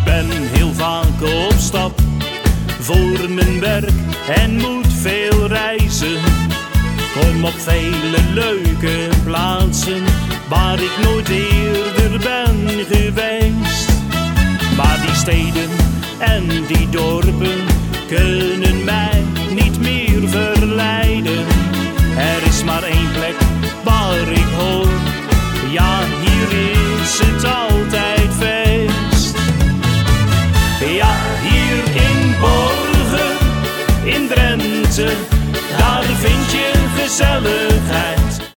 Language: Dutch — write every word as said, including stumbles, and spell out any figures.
ben heel vaak op stap voor mijn werk en moet veel reizen. Kom op vele leuke plaatsen waar ik nooit eerder ben geweest. Maar die steden en die dorpen kunnen mij